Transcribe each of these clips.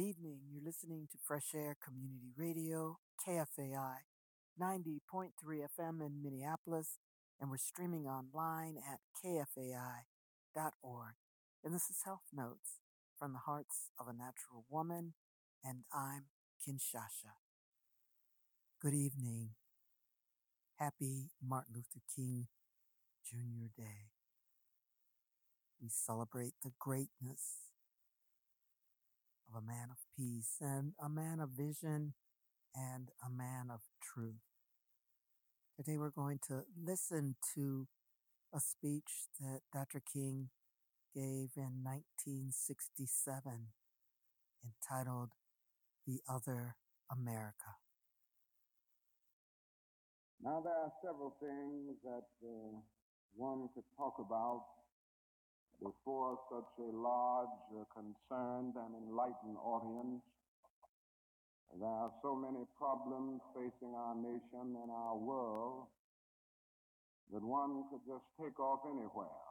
evening. You're listening to Fresh Air Community Radio, KFAI, 90.3 FM in Minneapolis, and we're streaming online at kfai.org. And this is Health Notes from the Hearts of a Natural Woman, and I'm Kinshasha. Good evening. Happy Martin Luther King Jr. Day. We celebrate the greatness of a man of peace and a man of vision and a man of truth. Today we're going to listen to a speech that Dr. King gave in 1967 entitled The Other America. Now, there are several things that one could talk about before such a large, concerned, and enlightened audience. There are so many problems facing our nation and our world that one could just take off anywhere.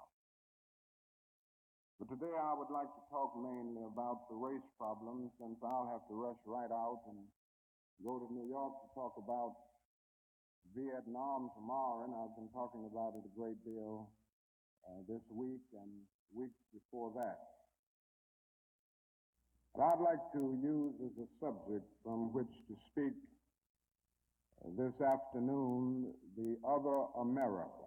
But today I would like to talk mainly about the race problem, since I'll have to rush right out and go to New York to talk about Vietnam tomorrow, and I've been talking about it a great deal this week and weeks before that. But I'd like to use as a subject from which to speak this afternoon the other America.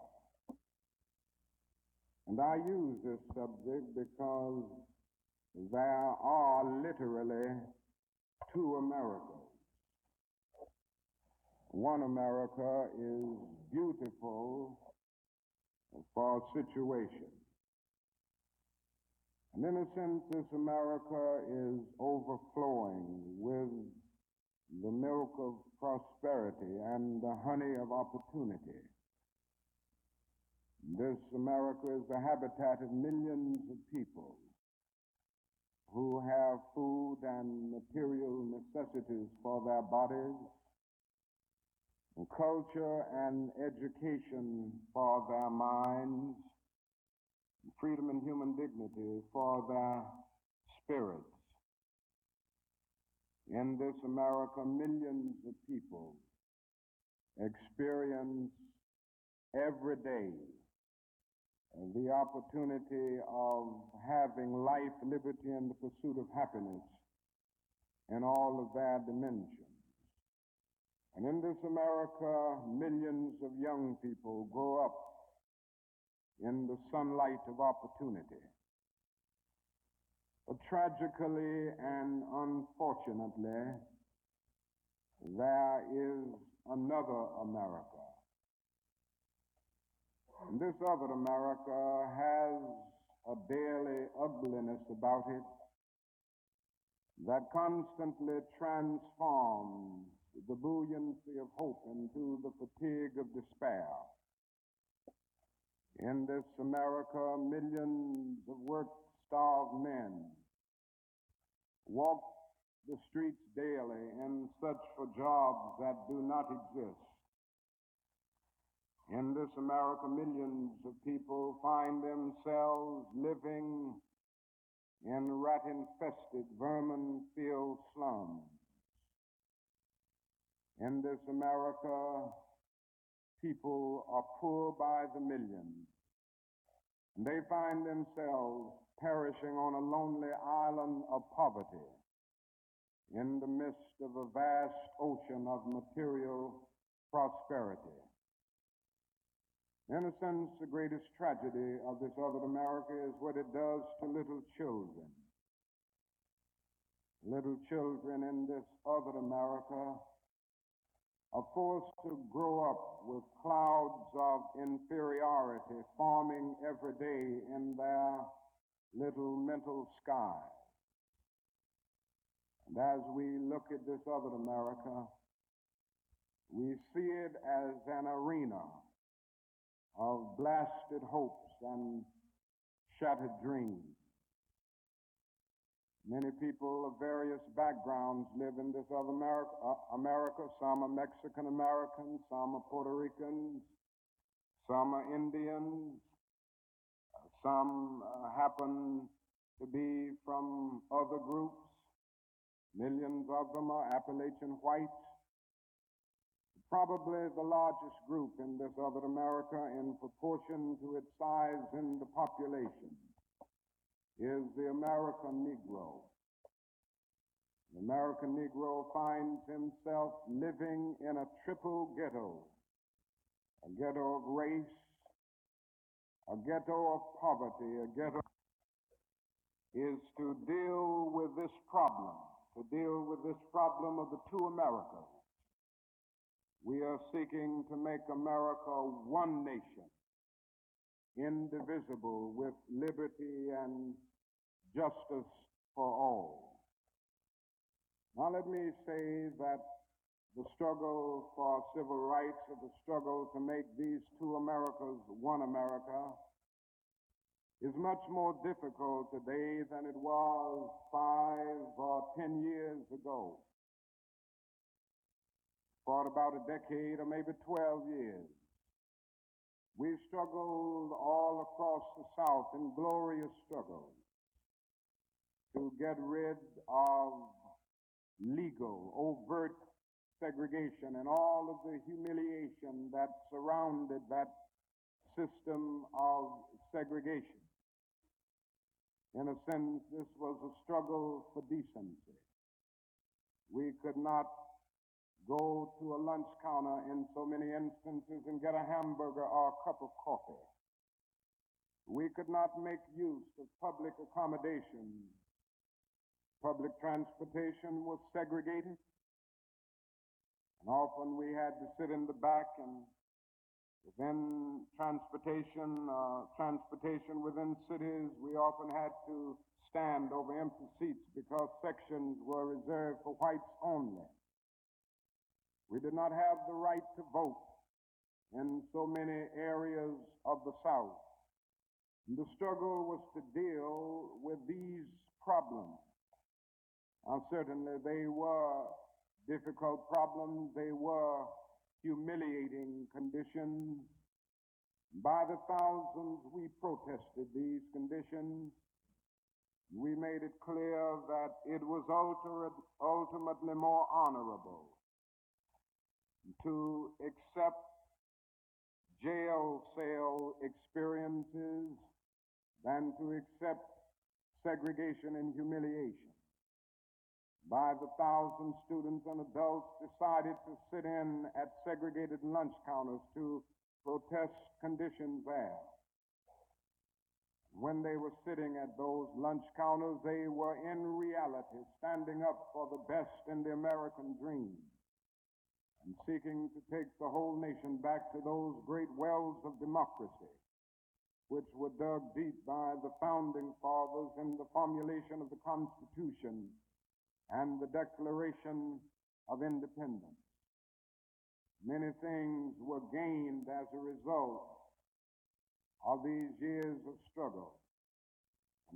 And I use this subject because there are literally two Americas. One America is beautiful for situation. And in a sense, this America is overflowing with the milk of prosperity and the honey of opportunity. This America is the habitat of millions of people who have food and material necessities for their bodies, and culture and education for their minds, freedom and human dignity for their spirits. In this America, millions of people experience every day the opportunity of having life, liberty, and the pursuit of happiness in all of their dimensions. And in this America, millions of young people grow up in the sunlight of opportunity. But tragically and unfortunately, there is another America. And this other America has a daily ugliness about it that constantly transforms the buoyancy of hope into the fatigue of despair. In this America, millions of work-starved men walk the streets daily in search for jobs that do not exist. In this America, millions of people find themselves living in rat-infested, vermin-filled slums. In this America, people are poor by the millions. And they find themselves perishing on a lonely island of poverty in the midst of a vast ocean of material prosperity. In a sense, the greatest tragedy of this other America is what it does to little children. Little children in this other America are forced to grow up with clouds of inferiority forming every day in their little mental sky. And as we look at this other America, we see it as an arena of blasted hopes and shattered dreams. Many people of various backgrounds live in this other America. Some are Mexican Americans, some are Puerto Ricans, some are Indians, some happen to be from other groups. Millions of them are Appalachian whites. Probably the largest group in this other America in proportion to its size in the population is the American Negro. The American Negro finds himself living in a triple ghetto, a ghetto of race, a ghetto of poverty, a ghetto is to deal with this problem of the two Americas. We are seeking to make America one nation, indivisible, with liberty and justice for all. Now let me say that the struggle for civil rights, or the struggle to make these two Americas one America, is much more difficult today than it was 5 or 10 years ago. For about a decade or maybe 12 years, we've struggled all across the South in glorious struggles to get rid of legal, overt segregation and all of the humiliation that surrounded that system of segregation. In a sense, this was a struggle for decency. We could not go to a lunch counter in so many instances and get a hamburger or a cup of coffee. We could not make use of public accommodations. Public transportation was segregated, and often we had to sit in the back, and within transportation within cities, we often had to stand over empty seats because sections were reserved for whites only. We did not have the right to vote in so many areas of the South. And the struggle was to deal with these problems. Now, certainly they were difficult problems. They were humiliating conditions. By the thousands, we protested these conditions. We made it clear that it was ultimately more honorable to accept jail cell experiences than to accept segregation and humiliation. By the thousands, students and adults decided to sit in at segregated lunch counters to protest conditions there. When they were sitting at those lunch counters, they were in reality standing up for the best in the American dream and seeking to take the whole nation back to those great wells of democracy, which were dug deep by the founding fathers in the formulation of the Constitution and the Declaration of Independence. Many things were gained as a result of these years of struggle. In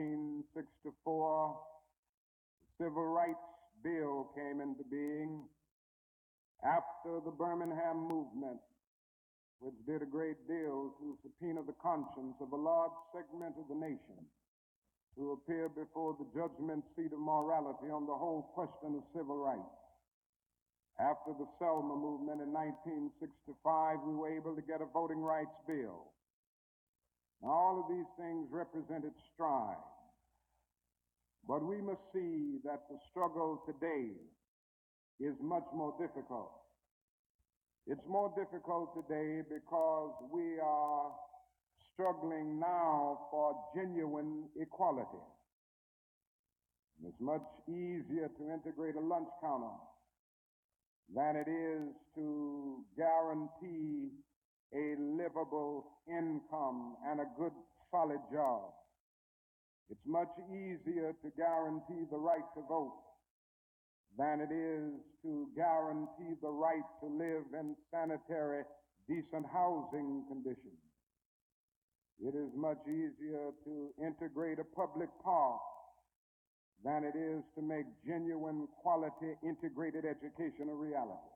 1964, the Civil Rights Bill came into being after the Birmingham movement, which did a great deal to subpoena the conscience of a large segment of the nation to appear before the judgment seat of morality on the whole question of civil rights. After the Selma movement in 1965, we were able to get a voting rights bill. Now, all of these things represented strides, but we must see that the struggle today is much more difficult. It's more difficult today because we are struggling now for genuine equality. It's much easier to integrate a lunch counter than it is to guarantee a livable income and a good, solid job. It's much easier to guarantee the right to vote than it is to guarantee the right to live in sanitary, decent housing conditions. It is much easier to integrate a public park than it is to make genuine, quality, integrated education a reality.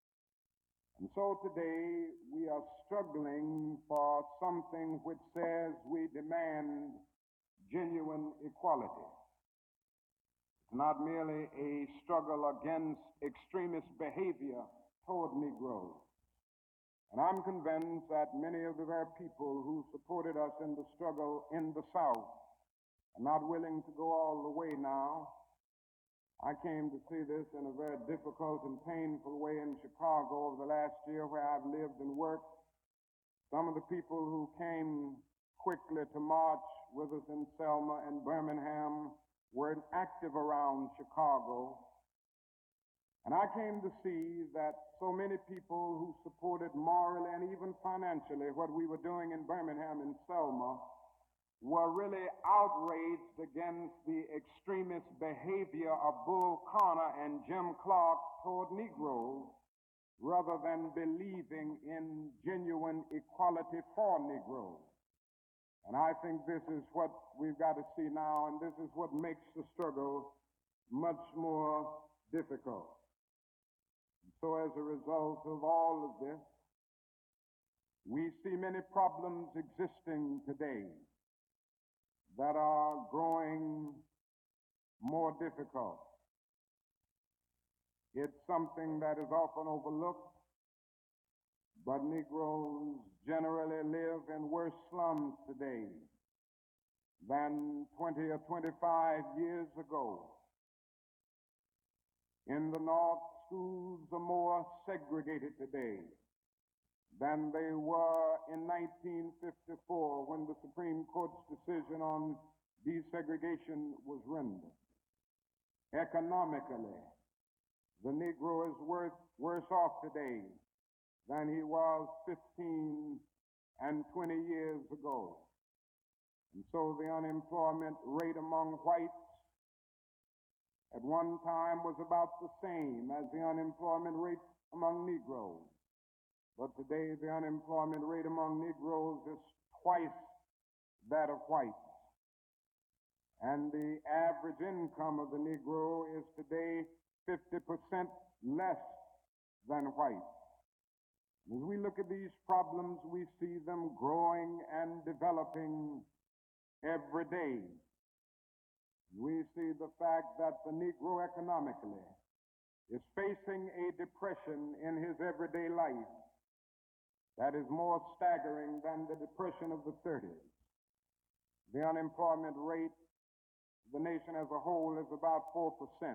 And so today we are struggling for something which says we demand genuine equality. not merely a struggle against extremist behavior toward Negroes. And I'm convinced that many of the very people who supported us in the struggle in the South are not willing to go all the way now. I came to see this in a very difficult and painful way in Chicago over the last year where I've lived and worked. Some of the people who came quickly to march with us in Selma and Birmingham were active around Chicago. And I came to see that so many people who supported morally and even financially what we were doing in Birmingham and Selma were really outraged against the extremist behavior of Bull Connor and Jim Clark toward Negroes, rather than believing in genuine equality for Negroes. And I think this is what we've got to see now, and this is what makes the struggle much more difficult. So as a result of all of this, we see many problems existing today that are growing more difficult. It's something that is often overlooked, but Negroes generally live in worse slums today than 20 or 25 years ago. In the North, schools are more segregated today than they were in 1954 when the Supreme Court's decision on desegregation was rendered. Economically, the Negro is worse off today than he was 15 and 20 years ago. And so the unemployment rate among whites at one time was about the same as the unemployment rate among Negroes. But today, the unemployment rate among Negroes is twice that of whites. And the average income of the Negro is today 50% less than whites. As we look at these problems, we see them growing and developing every day. We see the fact that the Negro economically is facing a depression in his everyday life that is more staggering than the depression of the 30s. The unemployment rate of the nation as a whole is about 4%.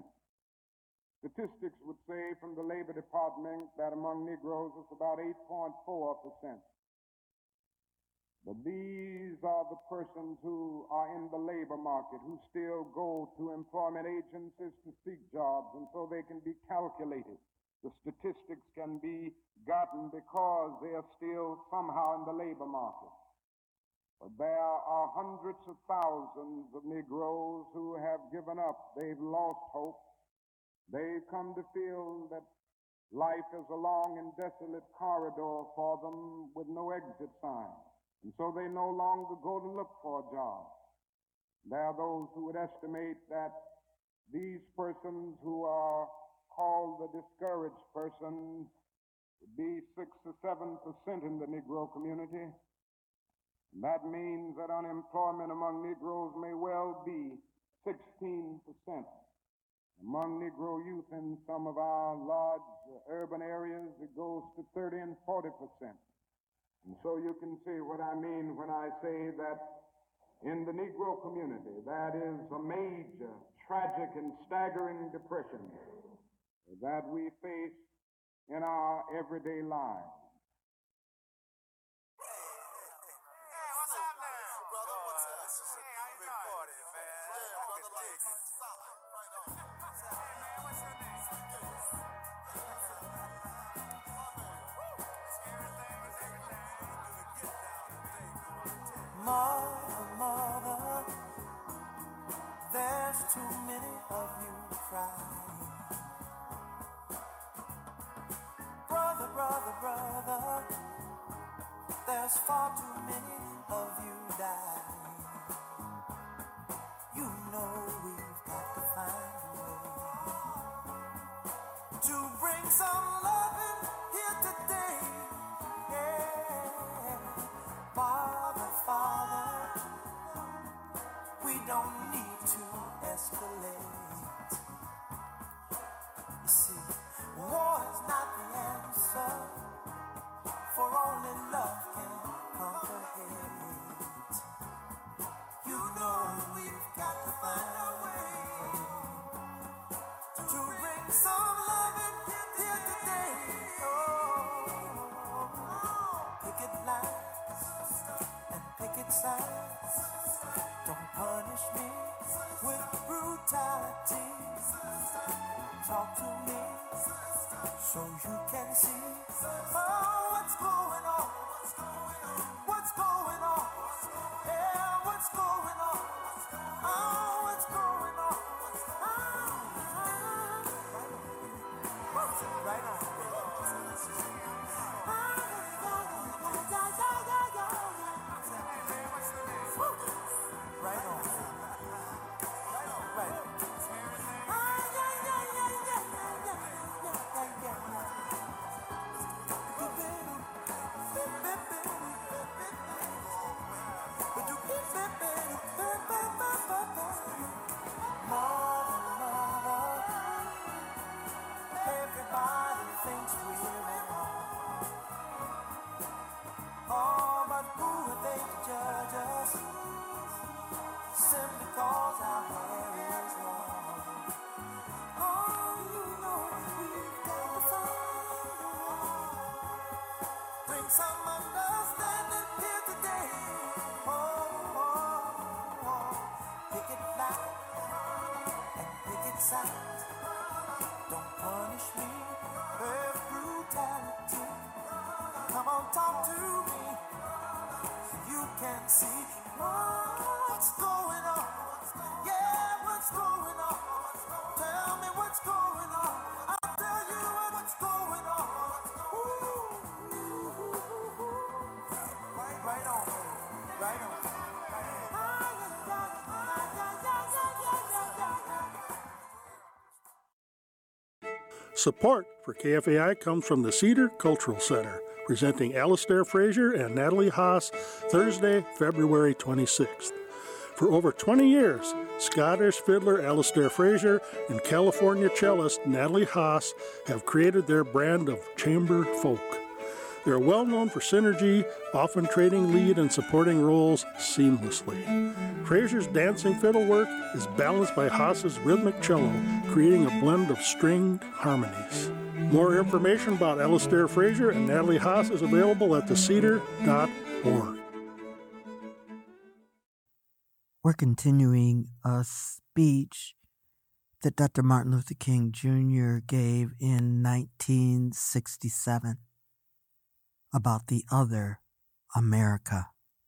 Statistics would say from the Labor Department that among Negroes it's about 8.4%. But these are the persons who are in the labor market, who still go to employment agencies to seek jobs, and so they can be calculated. The statistics can be gotten because they are still somehow in the labor market. But there are hundreds of thousands of Negroes who have given up. They've lost hope. They've come to feel that life is a long and desolate corridor for them with no exit sign. And so they no longer go to look for a job. There are those who would estimate that these persons who are called the discouraged persons would be 6 or 7% in the Negro community. And that means that unemployment among Negroes may well be 16%. Among Negro youth in some of our large urban areas, it goes to 30 and 40%. And so you can see what I mean when I say that in the Negro community, that is a major, tragic, and staggering depression that we face in our everyday lives. Mother, there's too many of you crying. Brother, there's far too many of you dying. You know we've got to find a way to bring some loving here today. Yeah, Father, we don't need to escalate. see, war is not the answer, for only love can conquer hate. You know we've got to find a way to bring some love in here today. Oh, picket lines and picket signs, don't punish me with brutality. Talk to me so you can see, oh, what's going on, what's going on, yeah, what's going on, oh, what's going on, right on, right on. Everybody thinks we're at home. Oh, but who are they to judge us? Simply cause our hair is long. Oh, you know we've got to find a way. Bring some understanding here today. Pick it loud and pick it sound. Don't punish me with brutality. Come on, talk to me so you can see what's going on. Yeah, what's going on? Tell me what's going on. I'll tell you what's going on. Ooh. Right on, right on. Support for KFAI comes from the Cedar Cultural Center, presenting Alistair Fraser and Natalie Haas Thursday, February 26th. For over 20 years, Scottish fiddler Alistair Fraser and California cellist Natalie Haas have created their brand of chamber folk. They are well known for synergy, often trading lead and supporting roles seamlessly. Fraser's dancing fiddle work is balanced by Haas's rhythmic cello, creating a blend of stringed harmonies. More information about Alistair Fraser and Natalie Haas is available at thecedar.org. We're continuing a speech that Dr. Martin Luther King Jr. gave in 1967 about the other America.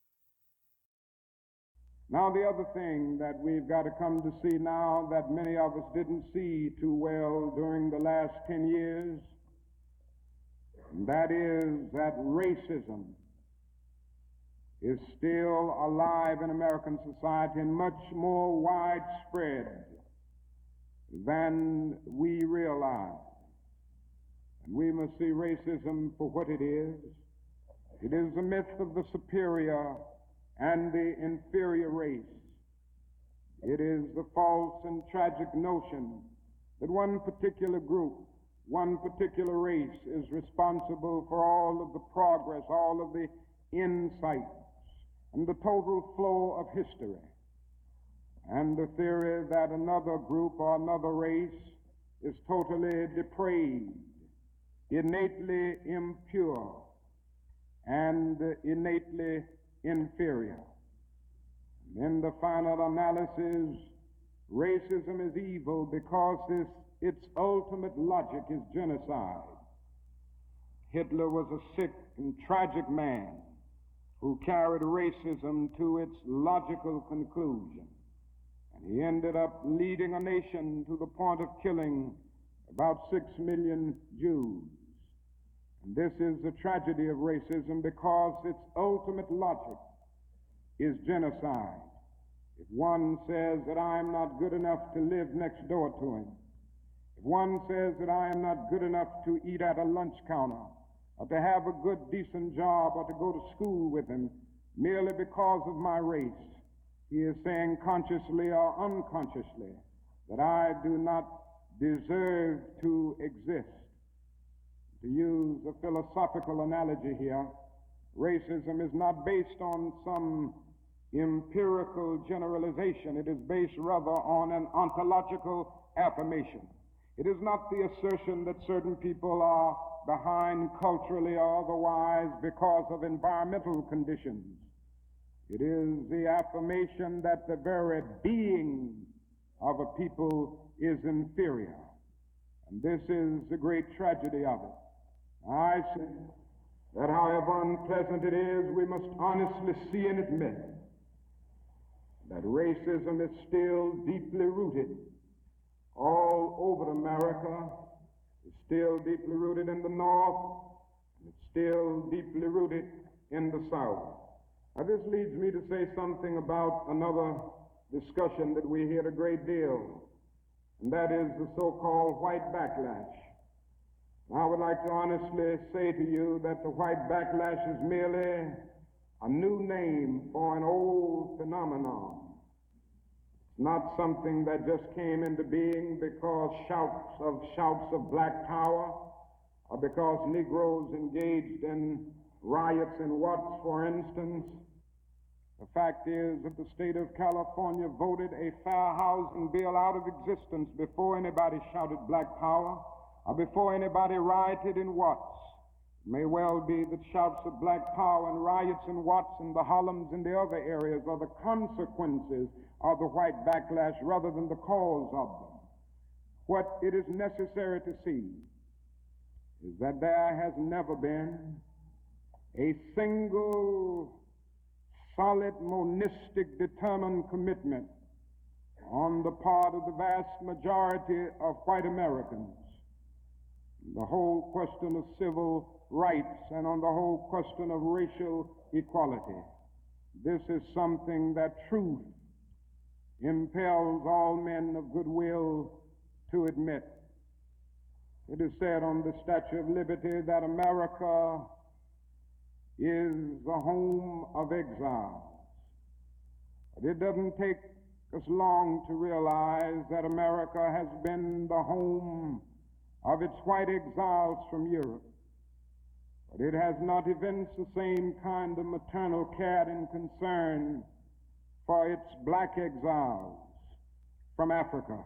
Now, the other thing that we've got to come to see now that many of us didn't see too well during the last 10 years, that is that racism is still alive in American society and much more widespread than we realize. And we must see racism for what it is. It is the myth of the superior and the inferior race. It is the false and tragic notion that one particular group, one particular race is responsible for all of the progress, all of the insights, and the total flow of history. And the theory that another group or another race is totally depraved, innately impure, and innately inferior. In the final analysis, racism is evil because its ultimate logic is genocide. Hitler was a sick and tragic man who carried racism to its logical conclusion. And he ended up leading a nation to the point of killing about 6 million Jews. And this is the tragedy of racism because its ultimate logic is genocide. If one says that I am not good enough to live next door to him, if one says that I am not good enough to eat at a lunch counter, or to have a good, decent job, or to go to school with him, merely because of my race, he is saying consciously or unconsciously that I do not deserve to exist. To use a philosophical analogy here, racism is not based on some empirical generalization. It is based rather on an ontological affirmation. It is not the assertion that certain people are behind culturally or otherwise because of environmental conditions. It is the affirmation that the very being of a people is inferior. And this is the great tragedy of it. I say that however unpleasant it is, we must honestly see and admit that racism is still deeply rooted all over America. It's still deeply rooted in the North, and it's still deeply rooted in the South. Now, this leads me to say something about another discussion that we hear a great deal, and that is the so-called white backlash. Now, I would like to honestly say to you that the white backlash is merely a new name for an old phenomenon. It's not something that just came into being because shouts of black power, or because Negroes engaged in riots in Watts, for instance. The fact is that the state of California voted a fair housing bill out of existence before anybody shouted black power, or before anybody rioted in Watts. It may well be that shouts of black power and riots in Watts and the Harlems and the other areas are the consequences of the white backlash rather than the cause of them. What it is necessary to see is that there has never been a single solid, monistic, determined commitment on the part of the vast majority of white Americans. The whole question of civil rights and on the whole question of racial equality. This is something that truth impels all men of goodwill to admit. It is said on the Statue of Liberty that America is the home of exiles. But it doesn't take us long to realize that America has been the home of its white exiles from Europe. But it has not evinced the same kind of maternal care and concern for its black exiles from Africa.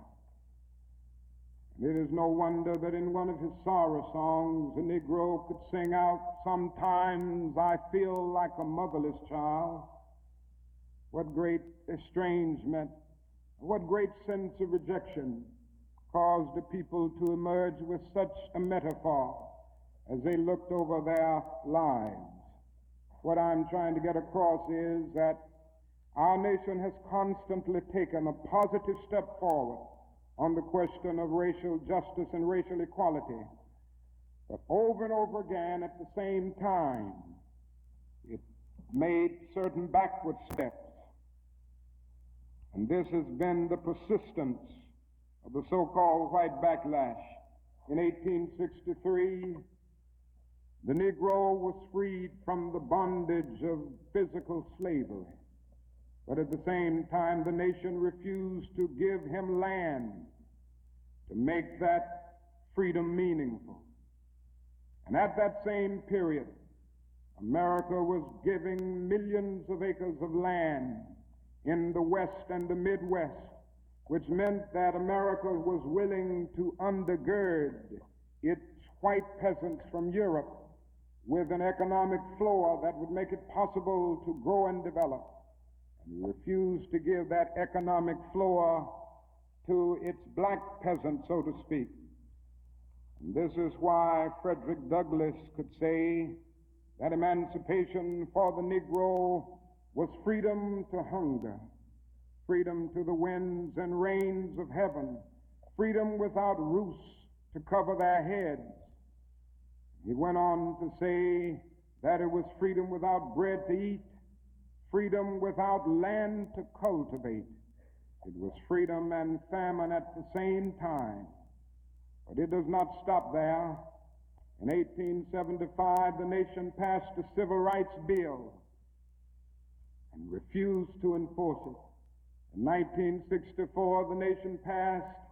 It is no wonder that in one of his sorrow songs, a Negro could sing out, "Sometimes I feel like a motherless child." What great estrangement, what great sense of rejection caused the people to emerge with such a metaphor as they looked over their lives. What I'm trying to get across is that our nation has constantly taken a positive step forward on the question of racial justice and racial equality. But over and over again, at the same time, it made certain backward steps. And this has been the persistence of the so-called white backlash. In 1863, the Negro was freed from the bondage of physical slavery. But at the same time, the nation refused to give him land to make that freedom meaningful. And at that same period, America was giving millions of acres of land in the West and the Midwest, which meant that America was willing to undergird its white peasants from Europe with an economic floor that would make it possible to grow and develop. And refused to give that economic floor to its black peasants, so to speak. And this is why Frederick Douglass could say that emancipation for the Negro was freedom to hunger, freedom to the winds and rains of heaven, freedom without roofs to cover their heads. He went on to say that it was freedom without bread to eat, freedom without land to cultivate. It was freedom and famine at the same time. But it does not stop there. In 1875, the nation passed the Civil Rights Bill and refused to enforce it. In 1964, the nation passed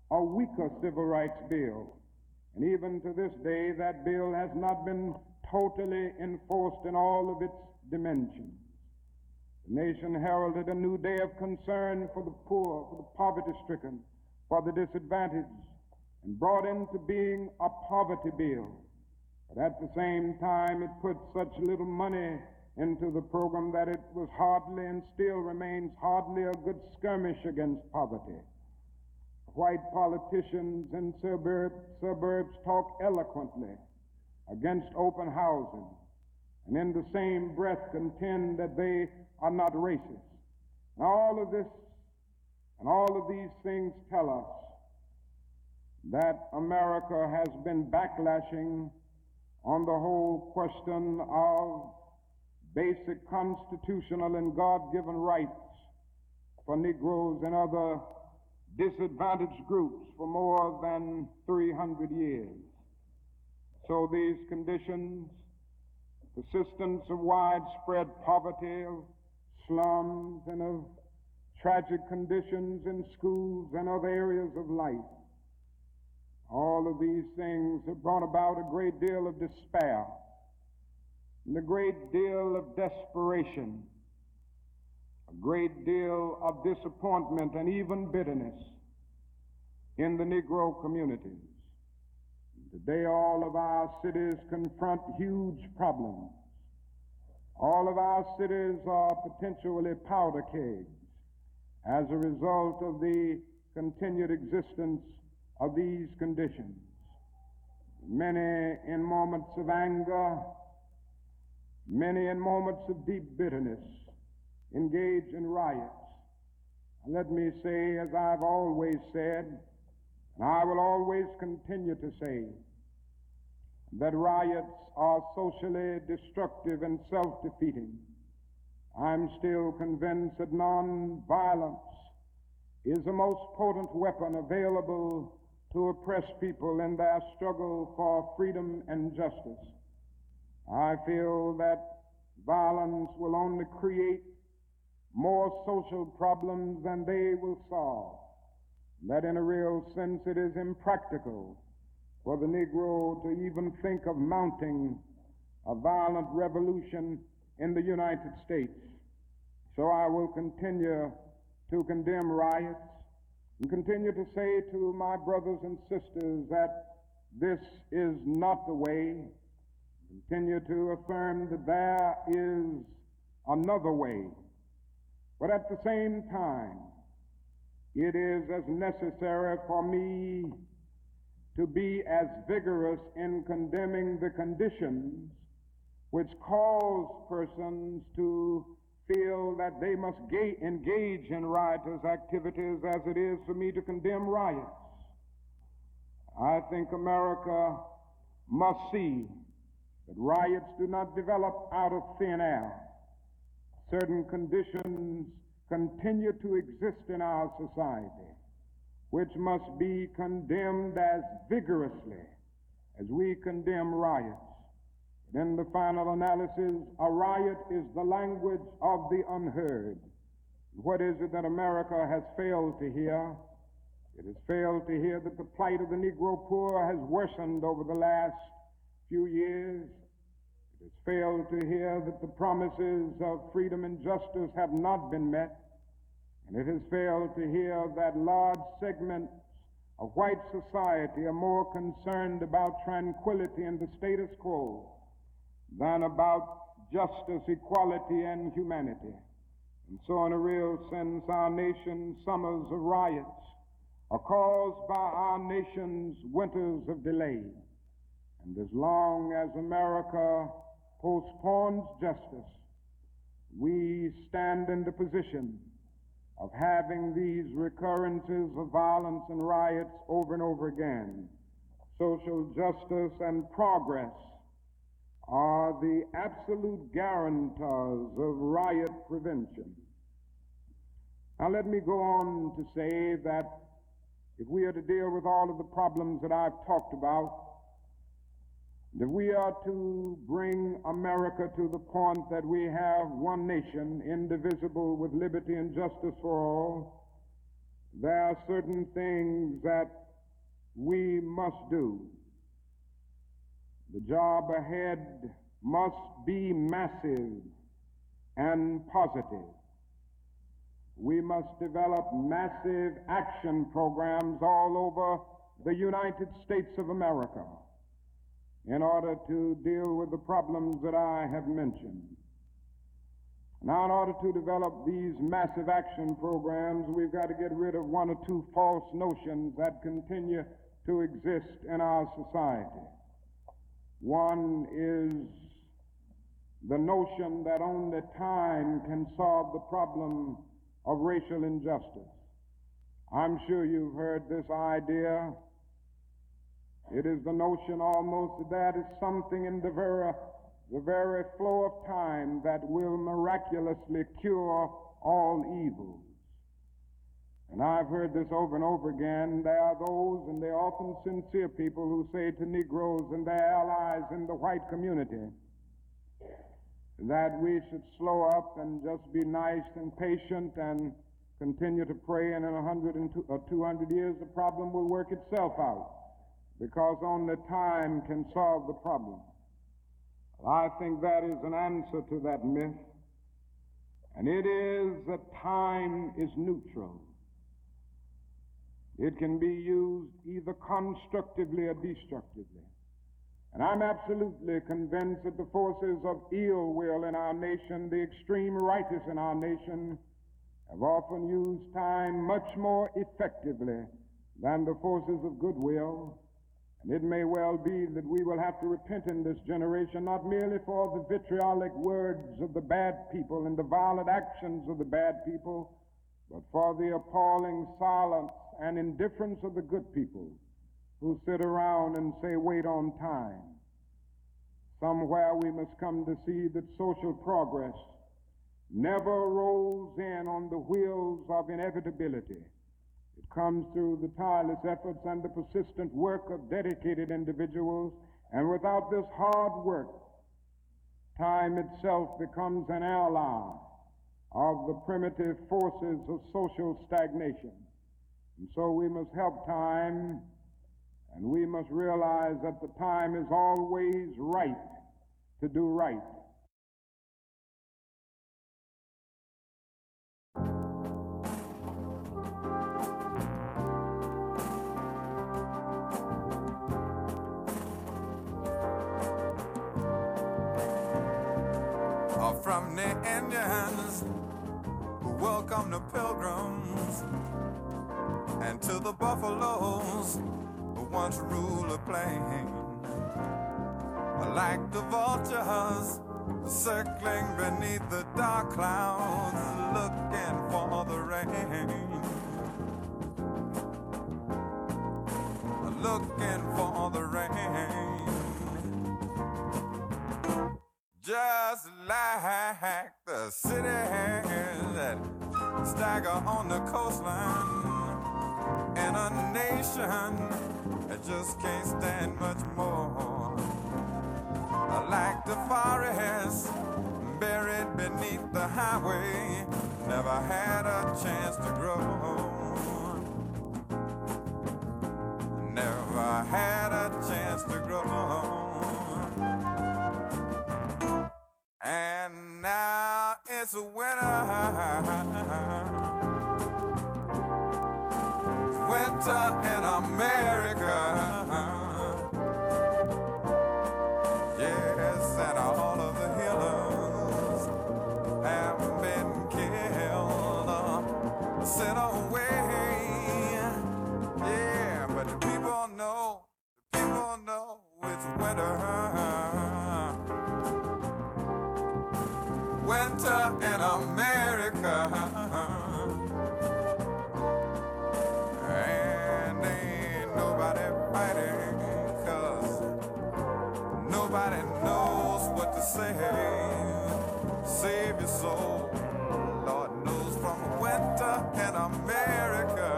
a weaker civil rights bill. And even to this day, that bill has not been totally enforced in all of its dimensions. The nation heralded a new day of concern for the poor, for the poverty-stricken, for the disadvantaged, and brought into being a poverty bill. But at the same time, it put such little money into the program that it was hardly and still remains hardly a good skirmish against poverty. White politicians in suburbs talk eloquently against open housing, and in the same breath contend that they are not racist. And all of these things tell us that America has been backlashing on the whole question of basic constitutional and God-given rights for Negroes and other disadvantaged groups for more than 300 years. So these conditions, persistence of widespread poverty, of slums, and of tragic conditions in schools and other areas of life, all of these things have brought about a great deal of despair and a great deal of desperation, a great deal of disappointment and even bitterness in the Negro communities. Today, all of our cities confront huge problems. All of our cities are potentially powder kegs as a result of the continued existence of these conditions. Many in moments of anger, many in moments of deep bitterness, engage in riots. And let me say, as I've always said, and I will always continue to say, that riots are socially destructive and self-defeating. I'm still convinced that nonviolence is the most potent weapon available to oppress people in their struggle for freedom and justice. I feel that violence will only create more social problems than they will solve. That in a real sense it is impractical for the Negro to even think of mounting a violent revolution in the United States. So I will continue to condemn riots and continue to say to my brothers and sisters that this is not the way. Continue to affirm that there is another way. But at the same time, it is as necessary for me to be as vigorous in condemning the conditions which cause persons to feel that they must engage in riotous activities as it is for me to condemn riots. I think America must see that riots do not develop out of thin air. Certain conditions continue to exist in our society, which must be condemned as vigorously as we condemn riots. But in the final analysis, a riot is the language of the unheard. What is it that America has failed to hear? It has failed to hear that the plight of the Negro poor has worsened over the last few years. It has failed to hear that the promises of freedom and justice have not been met. And it has failed to hear that large segments of white society are more concerned about tranquility and the status quo than about justice, equality, and humanity. And so in a real sense, our nation's summers of riots are caused by our nation's winters of delay. And as long as America postpones justice, we stand in the position of having these recurrences of violence and riots over and over again. Social justice and progress are the absolute guarantors of riot prevention. Now let me go on to say that if we are to deal with all of the problems that I've talked about, if we are to bring America to the point that we have one nation, indivisible, with liberty and justice for all, there are certain things that we must do. The job ahead must be massive and positive. We must develop massive action programs all over the United States of America in order to deal with the problems that I have mentioned. Now, in order to develop these massive action programs, we've got to get rid of one or two false notions that continue to exist in our society. One is the notion that only time can solve the problem of racial injustice. I'm sure you've heard this idea. It is the notion almost that is something in the very flow of time that will miraculously cure all evils. And I've heard this over and over again. There are those, and they're often sincere people, who say to Negroes and their allies in the white community that we should slow up and just be nice and patient and continue to pray, and in 100 or 200 years the problem will work itself out, because only time can solve the problem. I think that is an answer to that myth, and it is that time is neutral. It can be used either constructively or destructively. And I'm absolutely convinced that the forces of ill will in our nation, the extreme rightists in our nation, have often used time much more effectively than the forces of goodwill. And it may well be that we will have to repent in this generation, not merely for the vitriolic words of the bad people and the violent actions of the bad people, but for the appalling silence and indifference of the good people who sit around and say, wait on time. Somewhere we must come to see that social progress never rolls in on the wheels of inevitability. It comes through the tireless efforts and the persistent work of dedicated individuals, and without this hard work, time itself becomes an ally of the primitive forces of social stagnation. And so we must help time, and we must realize that the time is always right to do right. From the Indians who welcome the pilgrims, and to the buffaloes who once ruled the plain, like the vultures circling beneath the dark clouds, looking for the rain, looking for the rain. Just like the cities that stagger on the coastline, and a nation that just can't stand much more. Like the forest buried beneath the highway, never had a chance to grow. Never had a chance to grow. And now it's winter. Winter in America. Yes, and all of the healers have been killed, sent away. Yeah, but the people know it's winter. Winter in America, and ain't nobody fighting, 'cause nobody knows what to say. Save your soul, Lord knows, from winter in America.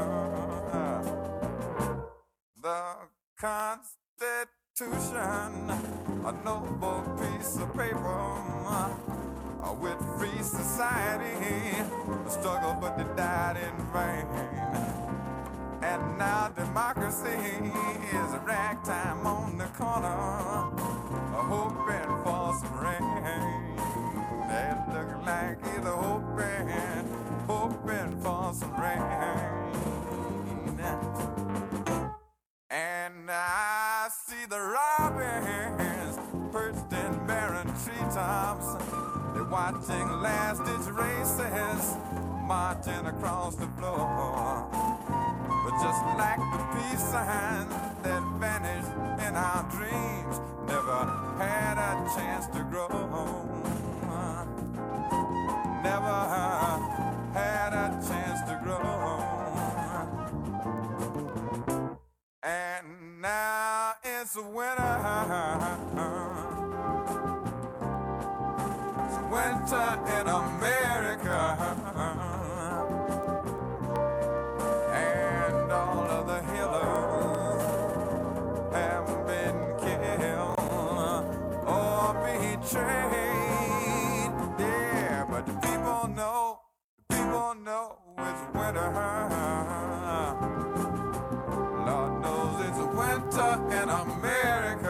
The Constitution, a noble piece of paper, with free society, struggle but they died in vain. Now democracy is a ragtime on the corner, hoping for some rain. That look like he's hoping for some rain. And I see the robins perched in barren treetops. They're watching last-ditch races marching across the floor. But just like the peace signs that vanished in our dreams, never had a chance to grow. Never had a chance to grow. And now it's winter. It's winter in America. And all of the healers have been killed or betrayed. Yeah, but the people know it's winter. Lord knows it's winter in America.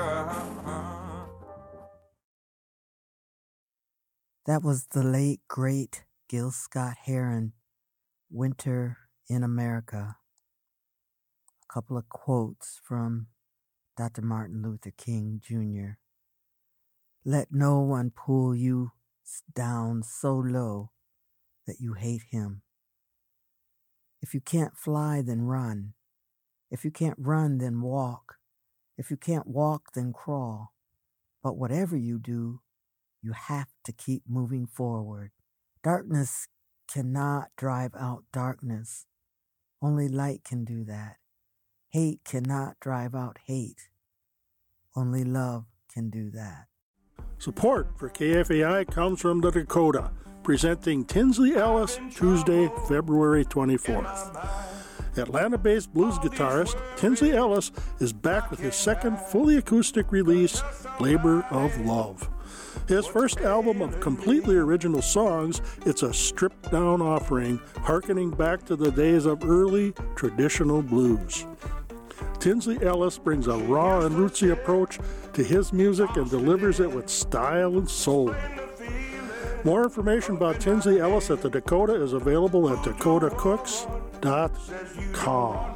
That was the late, great Gil Scott-Heron, Winter in America. A couple of quotes from Dr. Martin Luther King Jr. Let no one pull you down so low that you hate him. If you can't fly, then run. If you can't run, then walk. If you can't walk, then crawl. But whatever you do, you have to keep moving forward. Darkness cannot drive out darkness. Only light can do that. Hate cannot drive out hate. Only love can do that. Support for KFAI comes from the Dakota, presenting Tinsley Ellis Tuesday, February 24th. Atlanta-based blues guitarist Tinsley Ellis is back with his second fully acoustic release, Labor of Love. His first album of completely original songs, it's a stripped-down offering hearkening back to the days of early traditional blues. Tinsley Ellis brings a raw and rootsy approach to his music and delivers it with style and soul. More information about Tinsley Ellis at the Dakota is available at dakotacooks.com.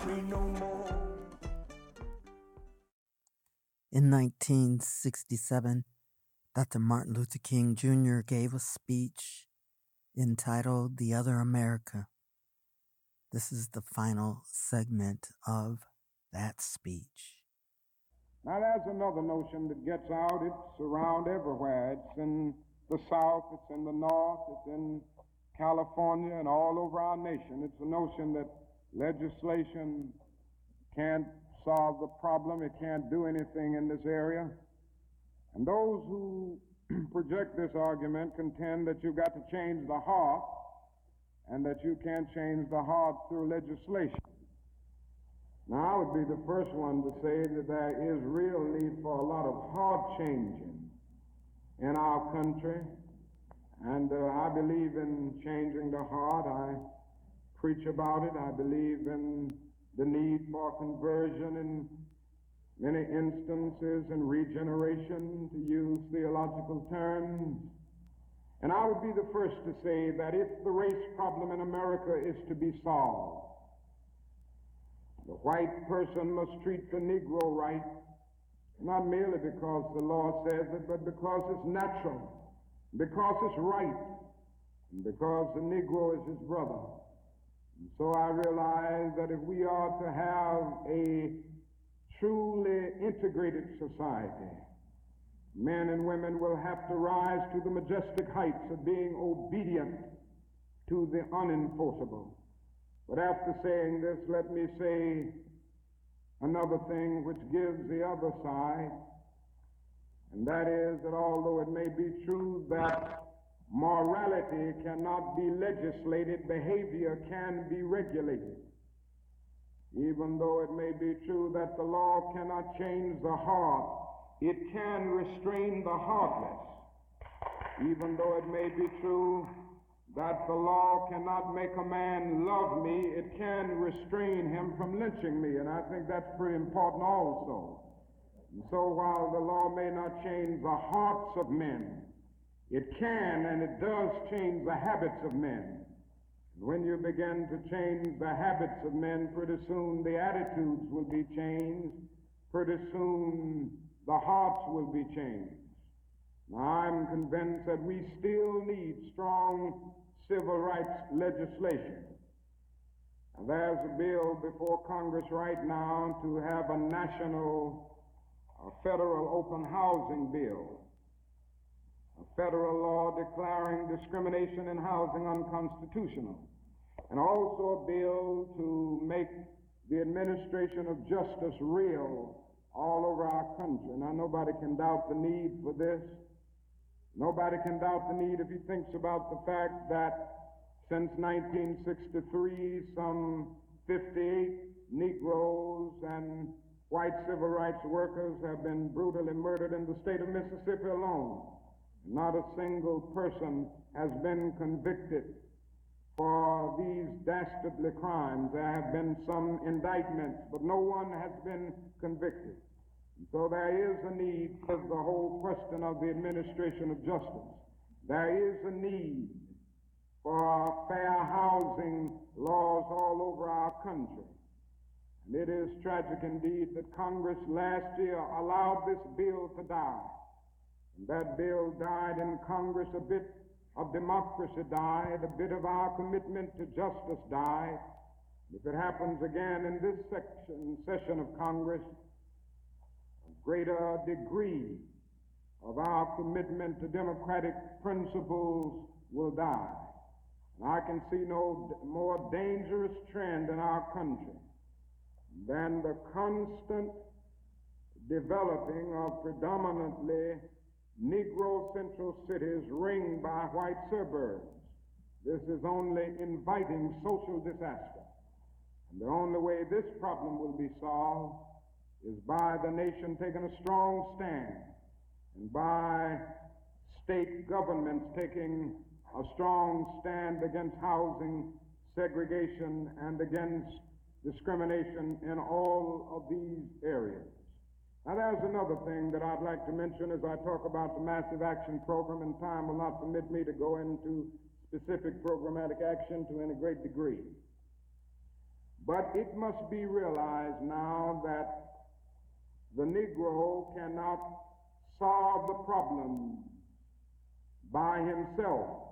In 1967, Dr. Martin Luther King Jr. gave a speech entitled The Other America. This is the final segment of that speech. Now there's another notion that gets out. It's around everywhere. It's in the South, it's in the North, it's in California and all over our nation. It's the notion that legislation can't solve the problem. It can't do anything in this area. And those who project this argument contend that you've got to change the heart and that you can't change the heart through legislation. Now, I would be the first one to say that there is real need for a lot of heart changing in our country. And I believe in changing the heart. I preach about it. I believe in the need for conversion in many instances and regeneration, to use theological terms. And I would be the first to say that if the race problem in America is to be solved, the white person must treat the Negro right, not merely because the law says it, but because it's natural, because it's right, and because the Negro is his brother. And so I realize that if we are to have a truly integrated society, men and women will have to rise to the majestic heights of being obedient to the unenforceable. But after saying this, let me say another thing which gives the other side, and that is that although it may be true that morality cannot be legislated, behavior can be regulated. Even though it may be true that the law cannot change the heart, it can restrain the heartless. Even though it may be true that the law cannot make a man love me, it can restrain him from lynching me, and I think that's pretty important also. And so while the law may not change the hearts of men, it can and it does change the habits of men. And when you begin to change the habits of men, pretty soon the attitudes will be changed. Pretty soon the hearts will be changed. Now, I'm convinced that we still need strong civil rights legislation. And there's a bill before Congress right now to have a national federal open housing bill, a federal law declaring discrimination in housing unconstitutional, and also a bill to make the administration of justice real all over our country. Now, nobody can doubt the need for this. Nobody can doubt the need if he thinks about the fact that since 1963, some 58 Negroes and white civil rights workers have been brutally murdered in the state of Mississippi alone. Not a single person has been convicted for these dastardly crimes. There have been some indictments, but no one has been convicted. And so there is a need for the whole question of the administration of justice. There is a need for fair housing laws all over our country. And it is tragic indeed that Congress last year allowed this bill to die. And that bill died in Congress. A bit of democracy died, a bit of our commitment to justice died. If it happens again in this session of Congress, a greater degree of our commitment to democratic principles will die. And I can see no more dangerous trend in our country than the constant developing of predominantly Negro central cities ringed by white suburbs. This is only inviting social disaster. And the only way this problem will be solved is by the nation taking a strong stand and by state governments taking a strong stand against housing segregation and against discrimination in all of these areas. Now, there's another thing that I'd like to mention as I talk about the Massive Action Program, and time will not permit me to go into specific programmatic action to any great degree. But it must be realized now that the Negro cannot solve the problem by himself.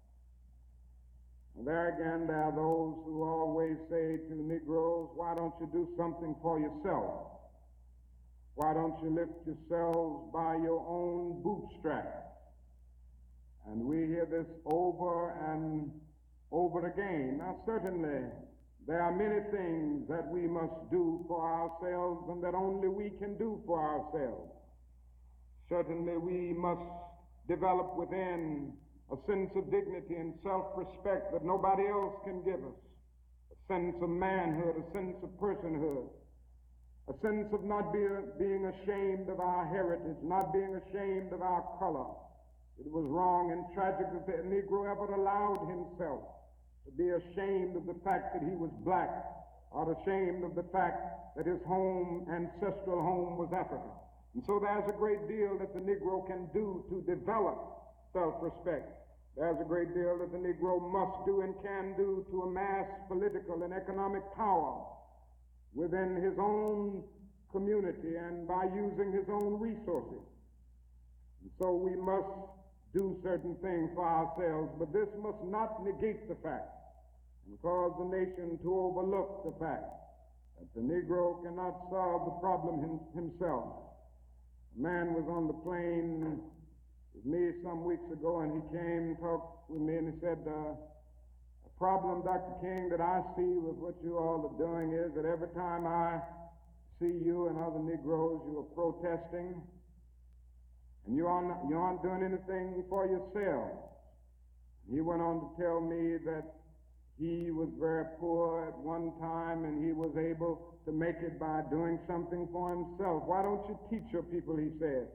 And there again, there are those who always say to Negroes, why don't you do something for yourself? Why don't you lift yourselves by your own bootstraps? And we hear this over and over again. Now, certainly, there are many things that we must do for ourselves and that only we can do for ourselves. Certainly, we must develop within a sense of dignity and self-respect that nobody else can give us, a sense of manhood, a sense of personhood, a sense of not being ashamed of our heritage, not being ashamed of our color. It was wrong and tragic that the Negro ever allowed himself to be ashamed of the fact that he was black, or ashamed of the fact that his home, ancestral home, was Africa. And so there's a great deal that the Negro can do to develop self-respect. There's a great deal that the Negro must do and can do to amass political and economic power within his own community and by using his own resources. And so we must do certain things for ourselves, but this must not negate the fact and cause the nation to overlook the fact that the Negro cannot solve the problem himself. A man was on the plane with me some weeks ago, and he came and talked with me, and he said, the problem, Dr. King, that I see with what you all are doing is that every time I see you and other Negroes, you are protesting, and you aren't doing anything for yourself. He went on to tell me that he was very poor at one time, and he was able to make it by doing something for himself. Why don't you teach your people, he said,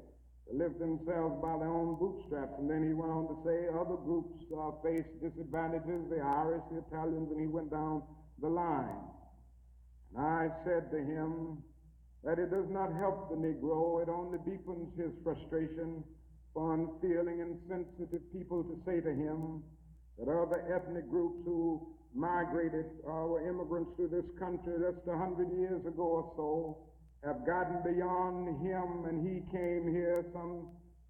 to lift themselves by their own bootstraps. And then he went on to say other groups face disadvantages, the Irish, the Italians, and he went down the line. And I said to him that it does not help the Negro, it only deepens his frustration for unfeeling and sensitive people to say to him that other ethnic groups who migrated or were immigrants to this country just 100 years ago or so have gotten beyond him, and he came here some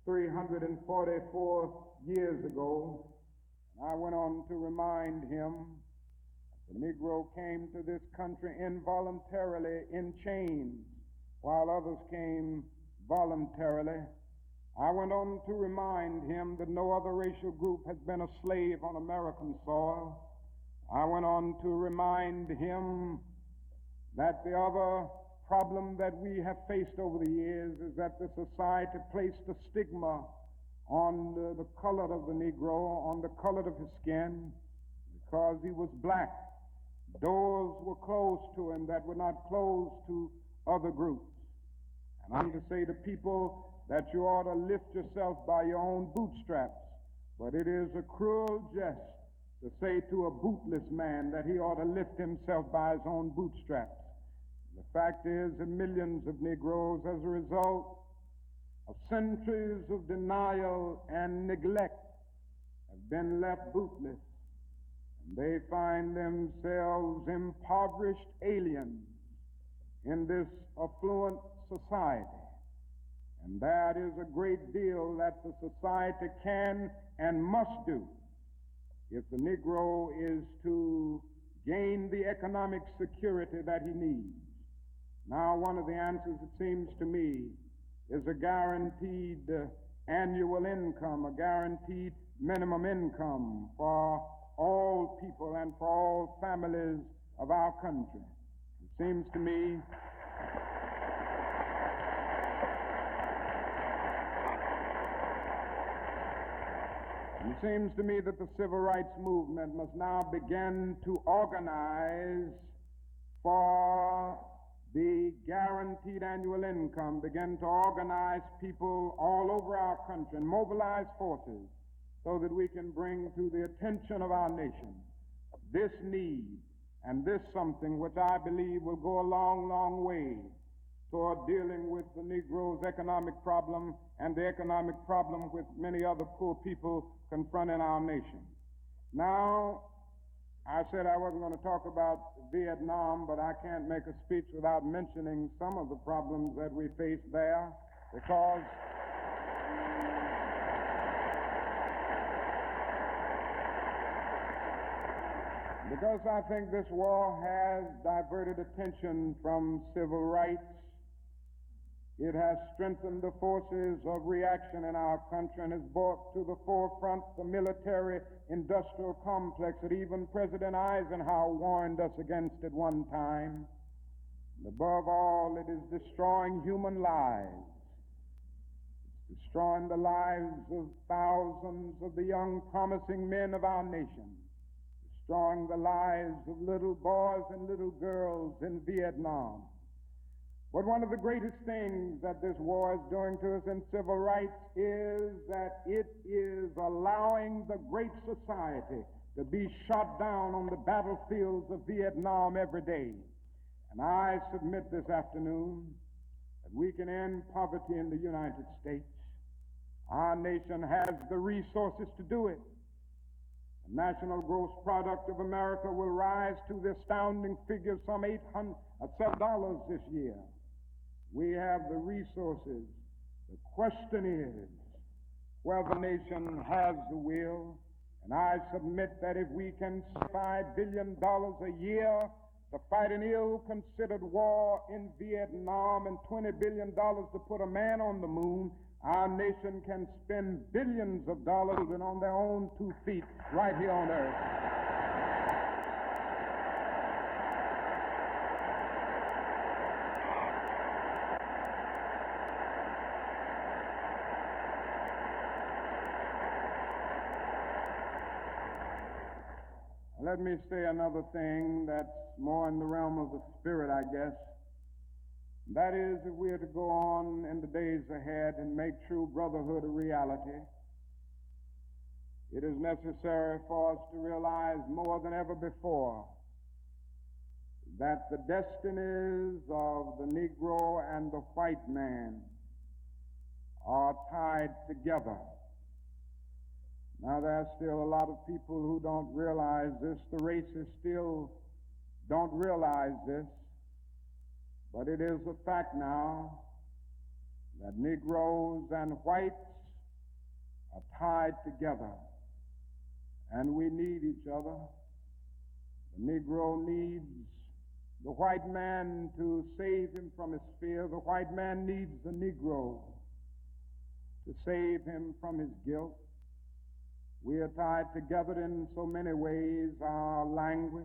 344 years ago. I went on to remind him that the Negro came to this country involuntarily in chains, while others came voluntarily. I went on to remind him that no other racial group has been a slave on American soil. I went on to remind him that the other problem that we have faced over the years is that the society placed a stigma on the color of the Negro, on the color of his skin, because he was black. Doors were closed to him that were not closed to other groups. And I'm to say to people that you ought to lift yourself by your own bootstraps, but it is a cruel jest to say to a bootless man that he ought to lift himself by his own bootstraps. The fact is that millions of Negroes, as a result of centuries of denial and neglect, have been left bootless, and they find themselves impoverished aliens in this affluent society. And that is a great deal that the society can and must do if the Negro is to gain the economic security that he needs. Now, one of the answers, it seems to me, is a guaranteed annual income, a guaranteed minimum income for all people and for all families of our country. It seems to me that the civil rights movement must now begin to organize for the guaranteed annual income, begin to organize people all over our country and mobilize forces so that we can bring to the attention of our nation this need and this something which I believe will go a long, long way toward dealing with the Negro's economic problem and the economic problem with many other poor people confronting our nation. Now, I said I wasn't going to talk about Vietnam, but I can't make a speech without mentioning some of the problems that we face there, because I think this war has diverted attention from civil rights. It has strengthened the forces of reaction in our country and has brought to the forefront the military-industrial complex that even President Eisenhower warned us against at one time. And above all, it is destroying human lives. It's destroying the lives of thousands of the young, promising men of our nation, destroying the lives of little boys and little girls in Vietnam. But one of the greatest things that this war is doing to us in civil rights is that it is allowing the great society to be shot down on the battlefields of Vietnam every day. And I submit this afternoon that we can end poverty in the United States. Our nation has the resources to do it. The national gross product of America will rise to the astounding figure of some $7 this year. We have the resources. The question is whether the nation has the will. And I submit that if we can spend $5 billion a year to fight an ill-considered war in Vietnam and $20 billion to put a man on the moon, our nation can spend billions of dollars and on their own 2 feet right here on earth. Let me say another thing that's more in the realm of the spirit, I guess. That is, if we are to go on in the days ahead and make true brotherhood a reality, it is necessary for us to realize more than ever before that the destinies of the Negro and the white man are tied together. Now, there's still a lot of people who don't realize this. The races still don't realize this. But it is a fact now that Negroes and whites are tied together, and we need each other. The Negro needs the white man to save him from his fear. The white man needs the Negro to save him from his guilt. We are tied together in so many ways: our language,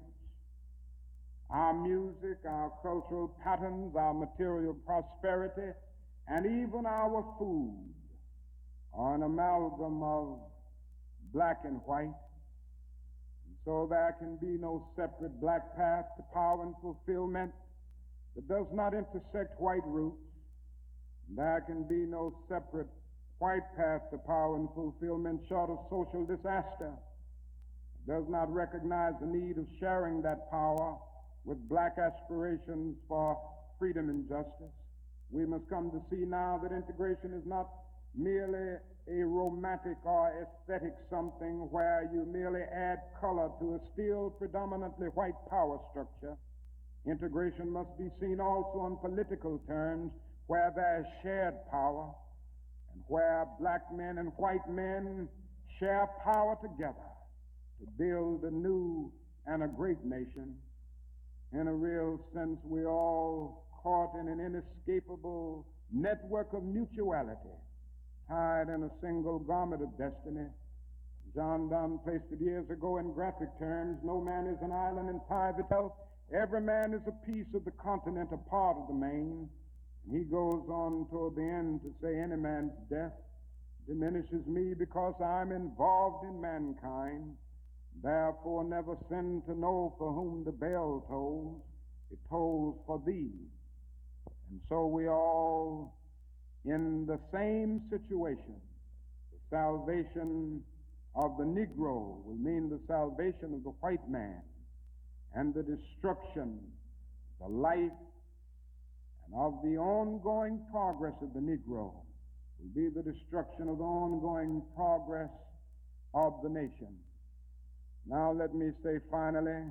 our music, our cultural patterns, our material prosperity, and even our food are an amalgam of black and white. And so there can be no separate black path to power and fulfillment that does not intersect white roots. There can be no separate white path to power and fulfillment short of social disaster. It does not recognize the need of sharing that power with black aspirations for freedom and justice. We must come to see now that integration is not merely a romantic or aesthetic something where you merely add color to a still predominantly white power structure. Integration must be seen also on political terms where there is shared power and where black men and white men share power together to build a new and a great nation. In a real sense, we're all caught in an inescapable network of mutuality, tied in a single garment of destiny. John Donne placed it years ago in graphic terms: no man is an island entire itself. Every man is a piece of the continent, a part of the main. And he goes on toward the end to say, any man's death diminishes me because I'm involved in mankind. Therefore never sin to know for whom the bell tolls. It tolls for thee. And so we all in the same situation. The salvation of the Negro will mean the salvation of the white man, and the destruction, the life, and of the ongoing progress of the Negro will be the destruction of the ongoing progress of the nation. Now let me say finally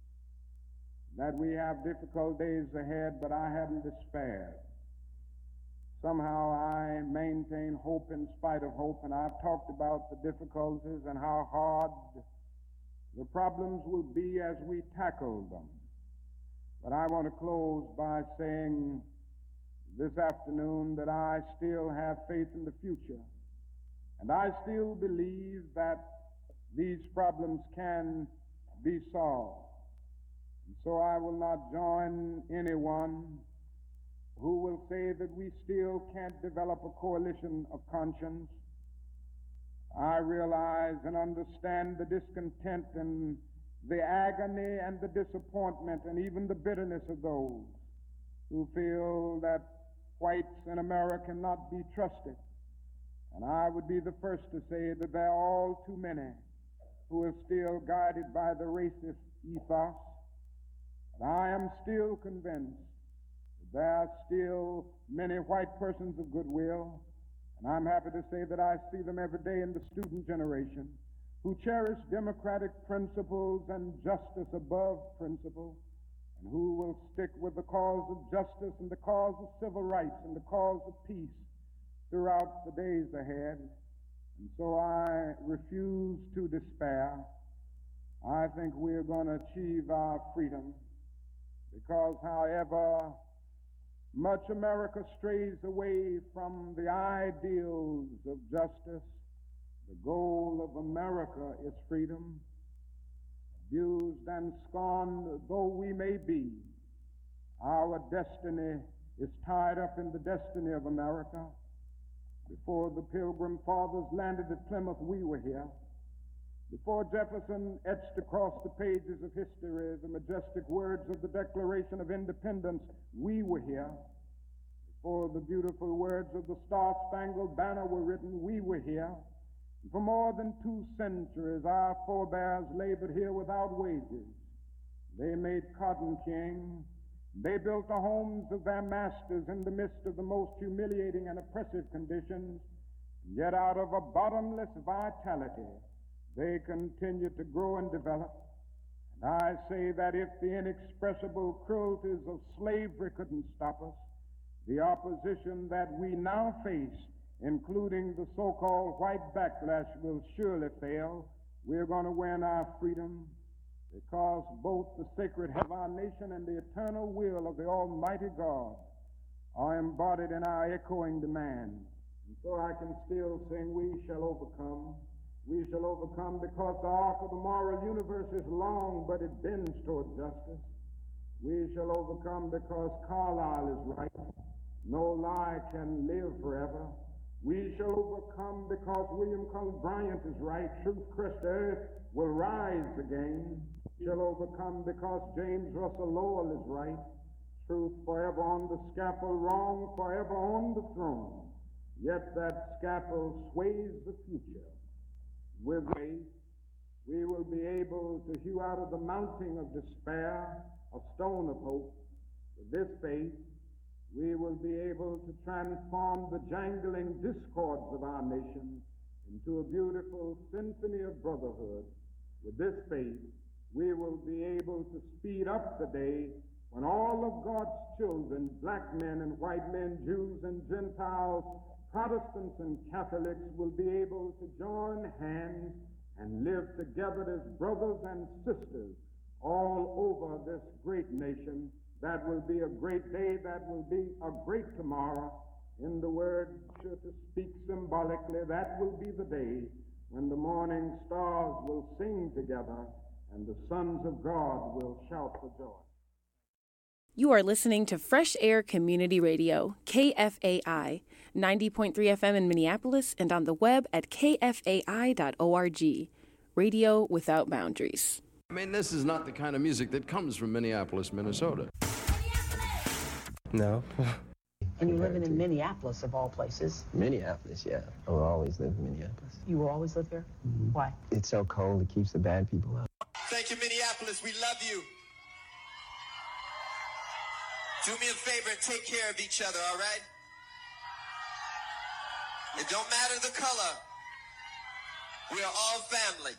that we have difficult days ahead, but I haven't despaired. Somehow I maintain hope in spite of hope, and I've talked about the difficulties and how hard the problems will be as we tackle them. But I want to close by saying this afternoon that I still have faith in the future, and I still believe that these problems can be solved. And so I will not join anyone who will say that we still can't develop a coalition of conscience. I realize and understand the discontent and the agony and the disappointment and even the bitterness of those who feel that whites in America cannot be trusted. And I would be the first to say that there are all too many who are still guided by the racist ethos. But I am still convinced that there are still many white persons of goodwill, and I'm happy to say that I see them every day in the student generation, who cherish democratic principles and justice above principle, and who will stick with the cause of justice and the cause of civil rights and the cause of peace throughout the days ahead. And so I refuse to despair. I think we're going to achieve our freedom, because however much America strays away from the ideals of justice, the goal of America is freedom. Abused and scorned though we may be, our destiny is tied up in the destiny of America. Before the Pilgrim Fathers landed at Plymouth, we were here. Before Jefferson etched across the pages of history the majestic words of the Declaration of Independence, we were here. before the beautiful words of the Star-Spangled Banner were written, we were here. For more than 2 centuries, our forebears labored here without wages. They made cotton king. They built the homes of their masters in the midst of the most humiliating and oppressive conditions. Yet out of a bottomless vitality, they continued to grow and develop. And I say that if the inexpressible cruelties of slavery couldn't stop us, the opposition that we now face, including the so-called white backlash, will surely fail. We're going to win our freedom, because both the sacred head of our nation and the eternal will of the Almighty God are embodied in our echoing demand. And so I can still sing, we shall overcome. We shall overcome because the arc of the moral universe is long, but it bends toward justice. We shall overcome because Carlyle is right. No lie can live forever. We shall overcome because William Cullen Bryant is right. Truth crushed earth will rise again. We shall overcome because James Russell Lowell is right. Truth forever on the scaffold, wrong forever on the throne. Yet that scaffold sways the future. With faith, we will be able to hew out of the mounting of despair a stone of hope. With this faith, we will be able to transform the jangling discords of our nation into a beautiful symphony of brotherhood. With this faith, we will be able to speed up the day when all of God's children, black men and white men, Jews and Gentiles, Protestants and Catholics, will be able to join hands and live together as brothers and sisters all over this great nation. That will be a great day. That will be a great tomorrow. In the word, to speak symbolically, that will be the day when the morning stars will sing together and the sons of God will shout for joy. You are listening to Fresh Air Community Radio, KFAI, 90.3 FM in Minneapolis and on the web at kfai.org. Radio without boundaries. I mean, this is not the kind of music that comes from Minneapolis, Minnesota. No. And you're living in Minneapolis, of all places. Minneapolis, yeah. I will always live in Minneapolis. You will always live here? Mm-hmm. Why? It's so cold, it keeps the bad people out. Thank you, Minneapolis. We love you. Do me a favor and take care of each other, all right? It don't matter the color. We are all family.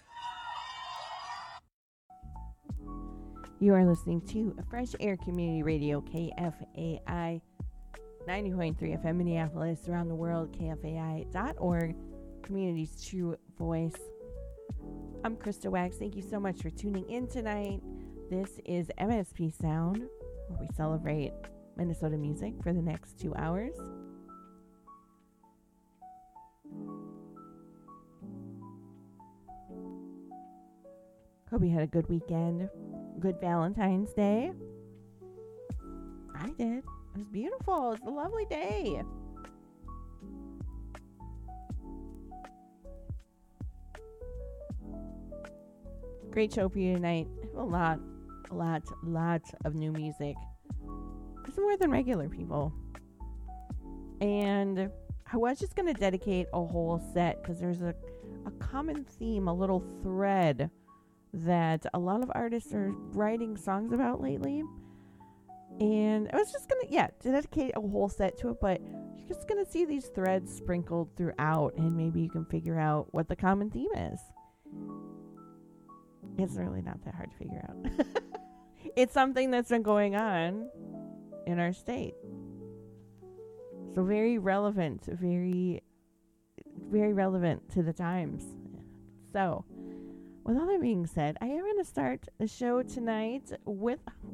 You are listening to Fresh Air Community Radio, KFAI, 90.3 FM Minneapolis, around the world, kfai.org, community's true voice. I'm Krista Wax. Thank you so much for tuning in tonight. This is MSP Sound, where we celebrate Minnesota music for the next 2 hours. Hope you had a good weekend. Good Valentine's Day. I did. It was beautiful. It's a lovely day. Great show for you tonight. A lot of new music. It's more than regular people. And I was just going to dedicate a whole set because there's a common theme, a little thread that a lot of artists are writing songs about lately. And I was just going to dedicate a whole set to it, but you're just going to see these threads sprinkled throughout, and maybe you can figure out what the common theme is. It's really not that hard to figure out. It's something that's been going on in our state. So very relevant, very, very relevant to the times. So, with all that being said, I am going to start the show tonight with